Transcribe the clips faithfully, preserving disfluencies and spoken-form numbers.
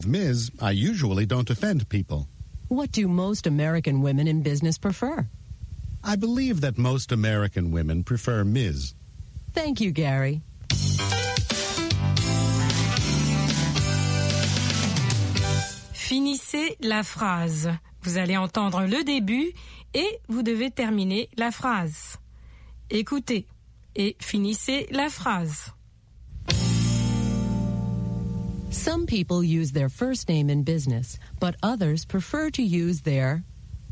Miz, I usually don't offend people. What do most American women in business prefer? I believe that most American women prefer Miz. Thank you, Gary. Finissez la phrase. Vous allez entendre le début et vous devez terminer la phrase. Écoutez et finissez la phrase. Some people use their first name in business, but others prefer to use their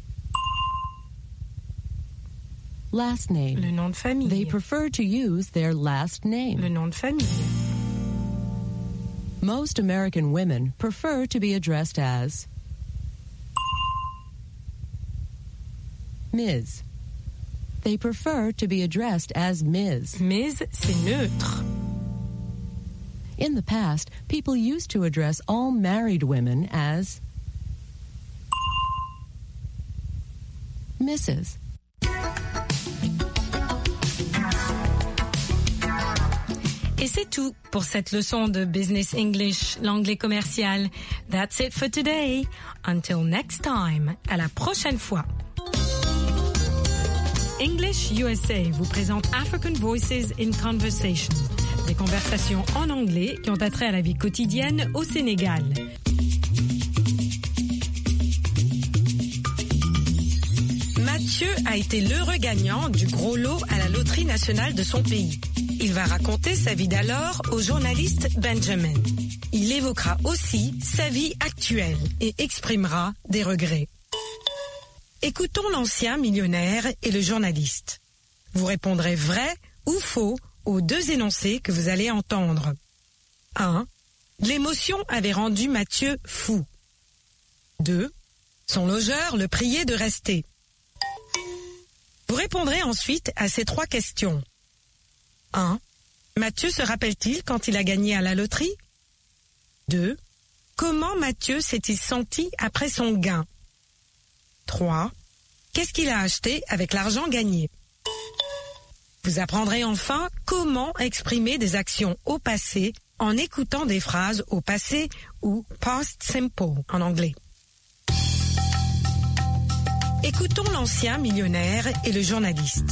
last name. Le nom de famille. They prefer to use their last name. Le nom de famille. Most American women prefer to be addressed as Miz. They prefer to be addressed as Miz. Miz, c'est neutre. In the past, people used to address all married women as Missus Et c'est tout pour cette leçon de Business English, l'anglais commercial. That's it for today. Until next time. À la prochaine fois. English U S A vous présente African Voices in Conversation. Des conversations en anglais qui ont attrait à la vie quotidienne au Sénégal. Mathieu a été l'heureux gagnant du gros lot à la loterie nationale de son pays. Il va raconter sa vie d'alors au journaliste Benjamin. Il évoquera aussi sa vie actuelle et exprimera des regrets. Écoutons l'ancien millionnaire et le journaliste. Vous répondrez vrai ou faux aux deux énoncés que vous allez entendre. un. L'émotion avait rendu Mathieu fou. deux. Son logeur le priait de rester. Vous répondrez ensuite à ces trois questions. un. Mathieu se rappelle-t-il quand il a gagné à la loterie? deux. Comment Mathieu s'est-il senti après son gain? trois. Qu'est-ce qu'il a acheté avec l'argent gagné? Vous apprendrez enfin comment exprimer des actions au passé en écoutant des phrases au passé ou past simple en anglais. Écoutons l'ancien millionnaire et le journaliste.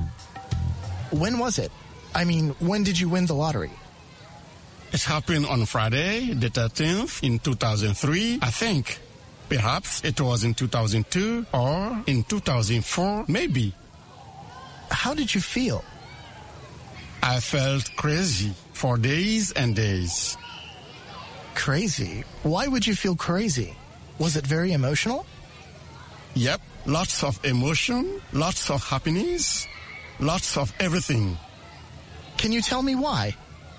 When was it? I mean, when did you win the lottery? It happened on Friday, the thirteenth, in two thousand three, I think. Perhaps it was in two thousand two or in two thousand four, maybe. How did you feel? I felt crazy for days and days. Crazy? Why would you feel crazy? Was it very emotional? Yep, lots of emotion, lots of happiness, lots of everything. Can you tell me why?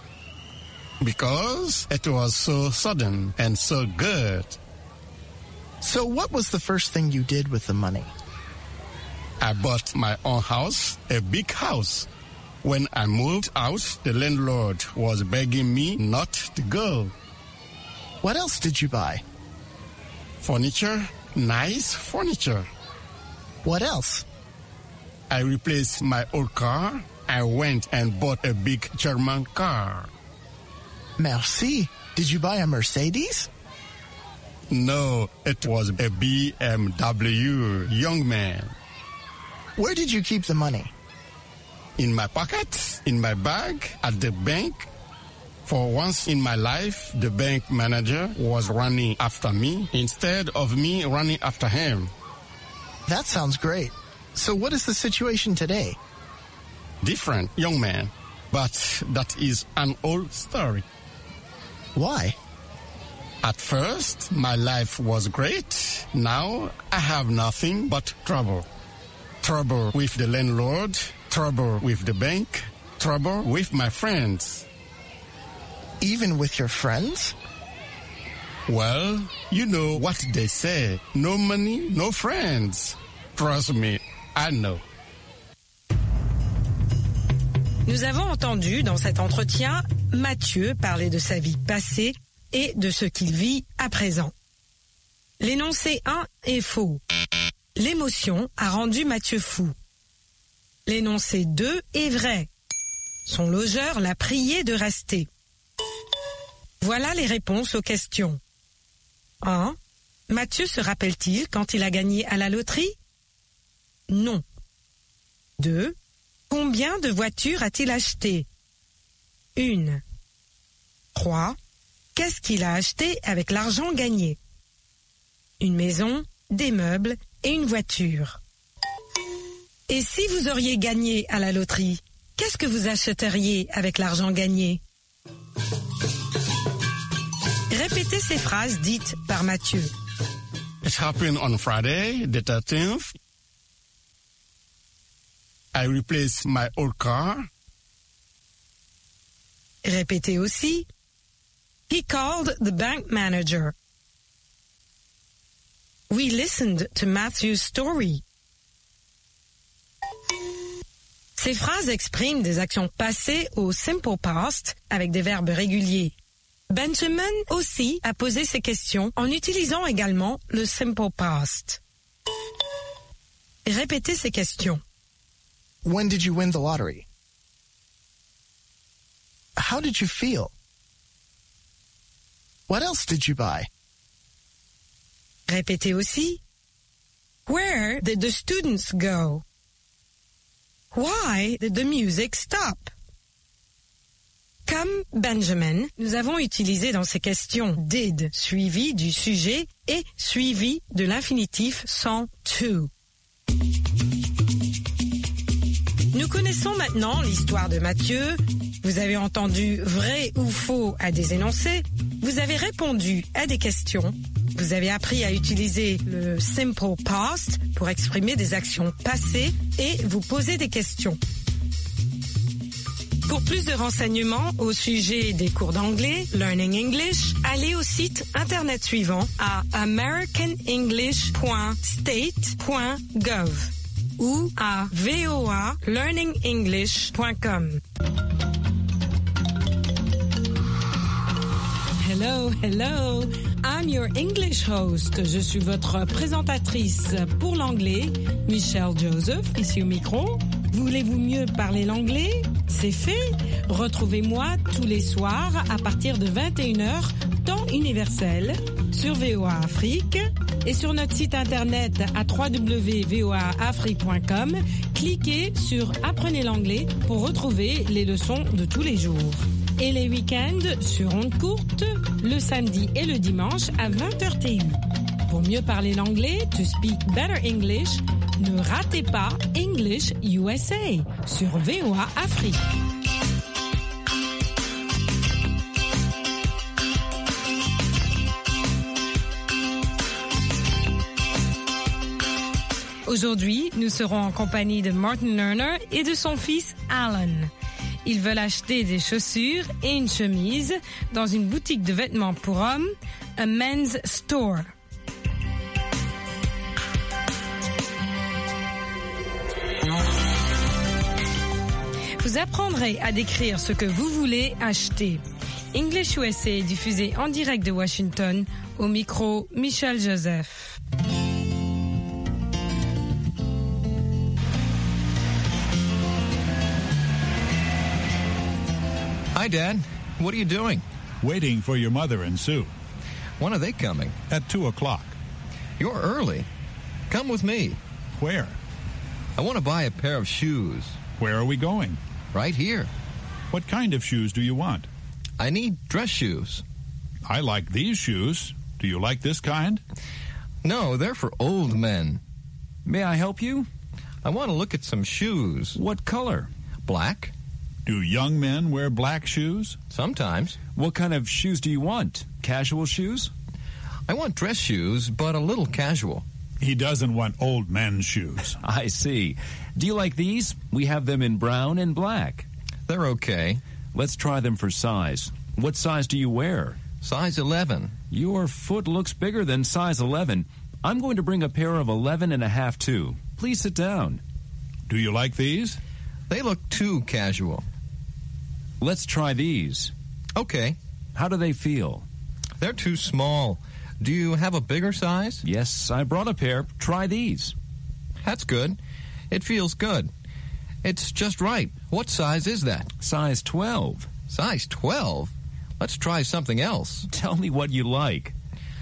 Because it was so sudden and so good. So what was the first thing you did with the money? I bought my own house, a big house. When I moved out, the landlord was begging me not to go. What else did you buy? Furniture, nice furniture. What else? I replaced my old car. I went and bought a big German car. Merci. Did you buy a Mercedes? No, it was a B M W, young man. Where did you keep the money? In my pocket, in my bag, at the bank. For once in my life, the bank manager was running after me instead of me running after him. That sounds great. So what is the situation today? Different, young man. But that is an old story. Why? At first, my life was great. Now, I have nothing but trouble. Trouble with the landlord, trouble with the bank, trouble with my friends. Even with your friends? Well, you know what they say. No money, no friends. Trust me, I know. Nous avons entendu dans cet entretien Mathieu parler de sa vie passée et de ce qu'il vit à présent. L'énoncé un est faux. L'émotion a rendu Mathieu fou. L'énoncé deux est vrai. Son logeur l'a prié de rester. Voilà les réponses aux questions. un. Mathieu se rappelle-t-il quand il a gagné à la loterie? Non. deux. Combien de voitures a-t-il acheté? Une. trois. Qu'est-ce qu'il a acheté avec l'argent gagné? Une maison, des meubles et une voiture. Et si vous auriez gagné à la loterie, qu'est-ce que vous achèteriez avec l'argent gagné? Répétez ces phrases dites par Mathieu. It happened on Friday, the thirteenth. I replaced my old car. Répétez aussi. He called the bank manager. We listened to Matthew's story. Ces phrases expriment des actions passées au simple past avec des verbes réguliers. Benjamin aussi a posé ces questions en utilisant également le simple past. Répétez ces questions. When did you win the lottery? How did you feel? What else did you buy? Répétez aussi. Where did the students go? Why did the music stop? Comme Benjamin, nous avons utilisé dans ces questions did suivi du sujet et suivi de l'infinitif sans to. Nous connaissons maintenant l'histoire de Mathieu. Vous avez entendu vrai ou faux à des énoncés. Vous avez répondu à des questions. Vous avez appris à utiliser le simple past pour exprimer des actions passées et vous poser des questions. Pour plus de renseignements au sujet des cours d'anglais, Learning English, allez au site internet suivant à american english point state point gov ou à v o a learning english point com. Hello, hello. I'm your English host. Je suis votre présentatrice pour l'anglais, Michelle Joseph, ici au micro. Voulez-vous mieux parler l'anglais? C'est fait. Retrouvez-moi tous les soirs à partir de vingt et une heures, temps universel, sur V O A Afrique et sur notre site internet à w w w point v o a afrique point com. Cliquez sur Apprenez l'anglais pour retrouver les leçons de tous les jours. Et les week-ends sur ondes courtes, le samedi et le dimanche à vingt heures T U. Pour mieux parler l'anglais, to speak better English, ne ratez pas English U S A sur V O A Afrique. Aujourd'hui, nous serons en compagnie de Martin Lerner et de son fils Alan. Ils veulent acheter des chaussures et une chemise dans une boutique de vêtements pour hommes, a men's store. Vous apprendrez à décrire ce que vous voulez acheter. English U S A est diffusé en direct de Washington, au micro Michelle Joseph. Hi, Dad. What are you doing? Waiting for your mother and Sue. When are they coming? At two o'clock. You're early. Come with me. Where? I want to buy a pair of shoes. Where are we going? Right here. What kind of shoes do you want? I need dress shoes. I like these shoes. Do you like this kind? No, they're for old men. May I help you? I want to look at some shoes. What color? Black. Do young men wear black shoes? Sometimes. What kind of shoes do you want? Casual shoes? I want dress shoes, but a little casual. He doesn't want old men's shoes. I see. Do you like these? We have them in brown and black. They're okay. Let's try them for size. What size do you wear? Size eleven. Your foot looks bigger than size eleven. I'm going to bring a pair of eleven and a half too. Please sit down. Do you like these? They look too casual. Let's try these. Okay. How do they feel? They're too small. Do you have a bigger size? Yes, I brought a pair. Try these. That's good. It feels good. It's just right. What size is that? Size twelve. Size twelve? Let's try something else. Tell me what you like.